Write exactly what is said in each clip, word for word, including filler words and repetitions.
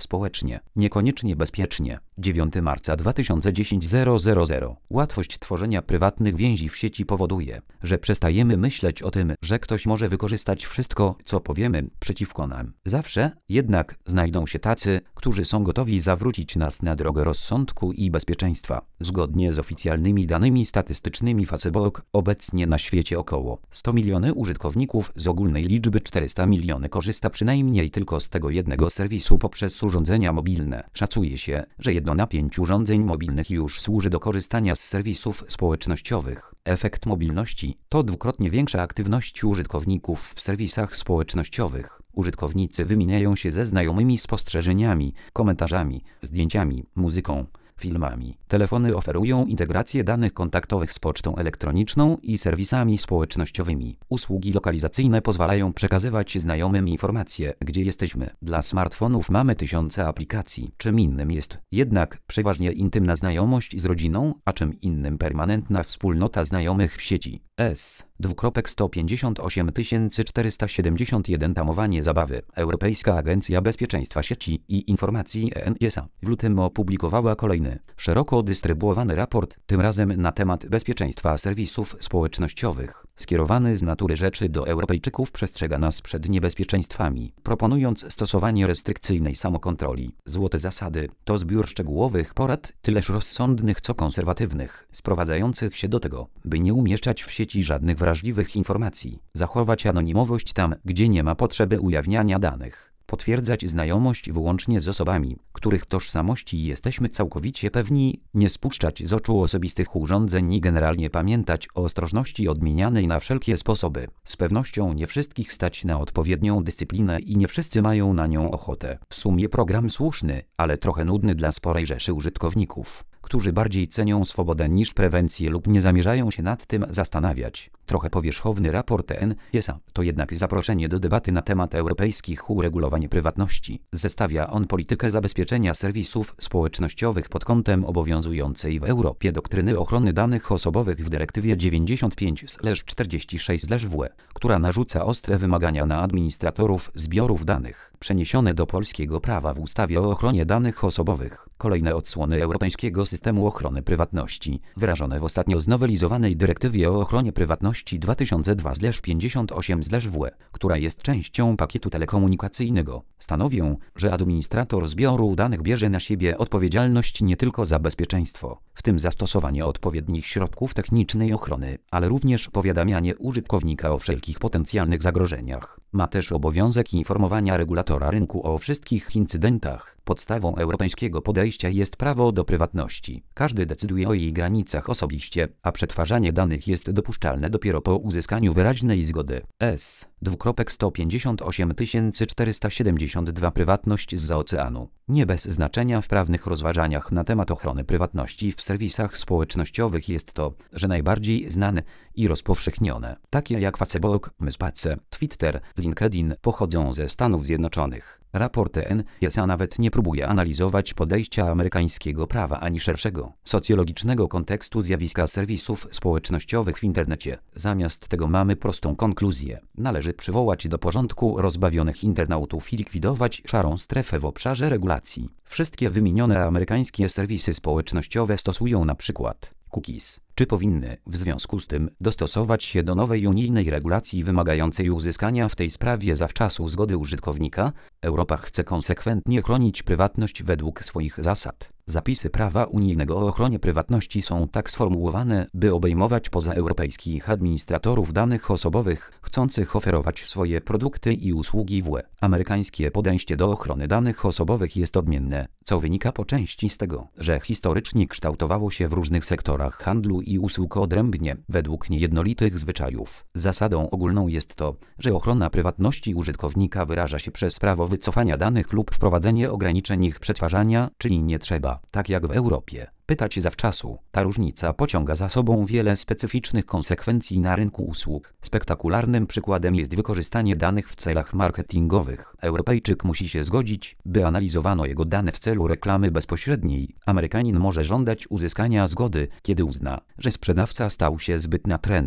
społecznie, niekoniecznie bezpiecznie. dziewiątego marca dwa tysiące dziesiątego. Łatwość tworzenia prywatnych więzi w sieci powoduje, że przestajemy myśleć o tym, że ktoś może wykorzystać wszystko, co powiemy, przeciwko nam. Zawsze jednak znajdą się tacy, którzy są gotowi zawrócić nas na drogę rozsądku i bezpieczeństwa. Zgodnie z oficjalnymi danymi statystycznymi Facebook obecnie na świecie około sto milionów użytkowników z ogólnej liczby czterysta milionów korzysta przynajmniej tylko z tego jednego serwisu poprzez urządzenia mobilne. Szacuje się, że jedno na pięć urządzeń mobilnych już służy do korzystania z serwisów społecznościowych. Efekt mobilności to dwukrotnie większa aktywność użytkowników w serwisach społecznościowych. Użytkownicy wymieniają się ze znajomymi spostrzeżeniami, komentarzami, zdjęciami, muzyką, filmami. Telefony oferują integrację danych kontaktowych z pocztą elektroniczną i serwisami społecznościowymi. Usługi lokalizacyjne pozwalają przekazywać znajomym informacje, gdzie jesteśmy. Dla smartfonów mamy tysiące aplikacji. Czym innym jest jednak przeważnie intymna znajomość z rodziną, a czym innym permanentna wspólnota znajomych w sieci. S. sto pięćdziesiąt osiem tysięcy czterysta siedemdziesiąt jeden Tamowanie zabawy. Europejska Agencja Bezpieczeństwa Sieci i Informacji E N I S A w lutym opublikowała kolejny, szeroko dystrybuowany raport, tym razem na temat bezpieczeństwa serwisów społecznościowych. Skierowany z natury rzeczy do Europejczyków przestrzega nas przed niebezpieczeństwami, proponując stosowanie restrykcyjnej samokontroli. Złote zasady to zbiór szczegółowych porad, tyleż rozsądnych co konserwatywnych, sprowadzających się do tego, by nie umieszczać w sieci żadnych wrażliwych informacji, zachować anonimowość tam, gdzie nie ma potrzeby ujawniania danych, potwierdzać znajomość wyłącznie z osobami, których tożsamości jesteśmy całkowicie pewni, nie spuszczać z oczu osobistych urządzeń i generalnie pamiętać o ostrożności odmienianej na wszelkie sposoby. Z pewnością nie wszystkich stać na odpowiednią dyscyplinę i nie wszyscy mają na nią ochotę. W sumie program słuszny, ale trochę nudny dla sporej rzeszy użytkowników, którzy bardziej cenią swobodę niż prewencję lub nie zamierzają się nad tym zastanawiać. Trochę powierzchowny raport E N I S A to jednak zaproszenie do debaty na temat europejskich uregulowań prywatności. Zestawia on politykę zabezpieczenia serwisów społecznościowych pod kątem obowiązującej w Europie doktryny ochrony danych osobowych w dyrektywie dziewięćdziesiąt pięć czterdzieści sześć W E, która narzuca ostre wymagania na administratorów zbiorów danych, przeniesione do polskiego prawa w ustawie o ochronie danych osobowych. Kolejne odsłony europejskiego systemu ochrony prywatności, wyrażone w ostatnio znowelizowanej dyrektywie o ochronie prywatności dwa tysiące dwa pięćdziesiąt osiem W E, która jest częścią pakietu telekomunikacyjnego, stanowią, że administrator zbioru danych bierze na siebie odpowiedzialność nie tylko za bezpieczeństwo, w tym zastosowanie odpowiednich środków technicznej ochrony, ale również powiadamianie użytkownika o wszelkich potencjalnych zagrożeniach. Ma też obowiązek informowania regulatora rynku o wszystkich incydentach. Podstawą europejskiego podejścia jest prawo do prywatności. Każdy decyduje o jej granicach osobiście, a przetwarzanie danych jest dopuszczalne dopiero po uzyskaniu wyraźnej zgody. S. sto pięćdziesiąt osiem tysięcy czterysta siedemdziesiąt dwa Prywatność zza oceanu. Nie bez znaczenia w prawnych rozważaniach na temat ochrony prywatności w serwisach społecznościowych jest to, że najbardziej znane i rozpowszechnione, takie jak Facebook, MySpace, Twitter, LinkedIn, pochodzą ze Stanów Zjednoczonych. Raport E N I S A nawet nie próbuje analizować podejścia amerykańskiego prawa ani szerszego, socjologicznego kontekstu zjawiska serwisów społecznościowych w internecie. Zamiast tego mamy prostą konkluzję. Należy przywołać do porządku rozbawionych internautów i likwidować szarą strefę w obszarze regulacji. Wszystkie wymienione amerykańskie serwisy społecznościowe stosują na przykład cookies. Czy powinny, w związku z tym, dostosować się do nowej unijnej regulacji wymagającej uzyskania w tej sprawie zawczasu zgody użytkownika? Europa chce konsekwentnie chronić prywatność według swoich zasad. Zapisy prawa unijnego o ochronie prywatności są tak sformułowane, by obejmować pozaeuropejskich administratorów danych osobowych, chcących oferować swoje produkty i usługi w U E. Amerykańskie podejście do ochrony danych osobowych jest odmienne, co wynika po części z tego, że historycznie kształtowało się w różnych sektorach handlu i usług odrębnie, według niejednolitych zwyczajów. Zasadą ogólną jest to, że ochrona prywatności użytkownika wyraża się przez prawo wycofania danych lub wprowadzenie ograniczeń ich przetwarzania, czyli nie trzeba, tak jak w Europie, pytać zawczasu. Ta różnica pociąga za sobą wiele specyficznych konsekwencji na rynku usług. Spektakularnym przykładem jest wykorzystanie danych w celach marketingowych. Europejczyk musi się zgodzić, by analizowano jego dane w celu reklamy bezpośredniej. Amerykanin może żądać uzyskania zgody, kiedy uzna, że sprzedawca stał się zbyt natrętny.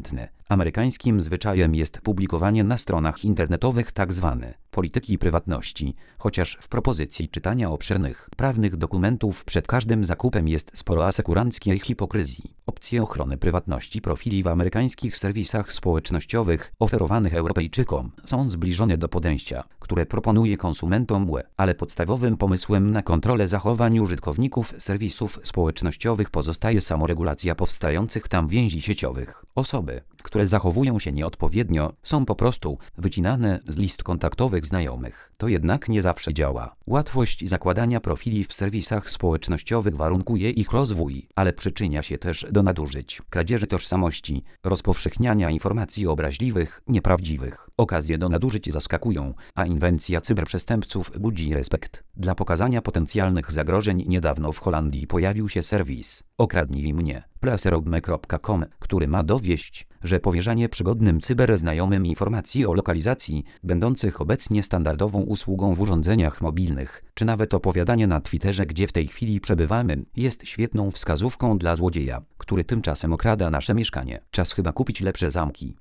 Amerykańskim zwyczajem jest publikowanie na stronach internetowych tzw. polityki prywatności, chociaż w propozycji czytania obszernych prawnych dokumentów przed każdym zakupem jest sporo asekuranckiej hipokryzji. Opcje ochrony prywatności profili w amerykańskich serwisach społecznościowych oferowanych Europejczykom są zbliżone do podejścia, które proponuje konsumentom U E, ale podstawowym pomysłem na kontrolę zachowań użytkowników serwisów społecznościowych pozostaje samoregulacja powstających tam więzi sieciowych. Osoby, które zachowują się nieodpowiednio, są po prostu wycinane z list kontaktowych znajomych. To jednak nie zawsze działa. Łatwość zakładania profili w serwisach społecznościowych warunkuje ich rozwój, ale przyczynia się też do nadużyć, kradzieży tożsamości, rozpowszechniania informacji obraźliwych, nieprawdziwych. Okazje do nadużyć zaskakują, a inwencja cyberprzestępców budzi respekt. Dla pokazania potencjalnych zagrożeń niedawno w Holandii pojawił się serwis Okradnij mnie placerobme kropka com, który ma dowieść, że powierzanie przygodnym cyberznajomym informacji o lokalizacji, będących obecnie standardową usługą w urządzeniach mobilnych, czy nawet opowiadanie na Twitterze, gdzie w tej chwili przebywamy, jest świetną wskazówką dla złodzieja, który tymczasem okrada nasze mieszkanie. Czas chyba kupić lepsze zamki.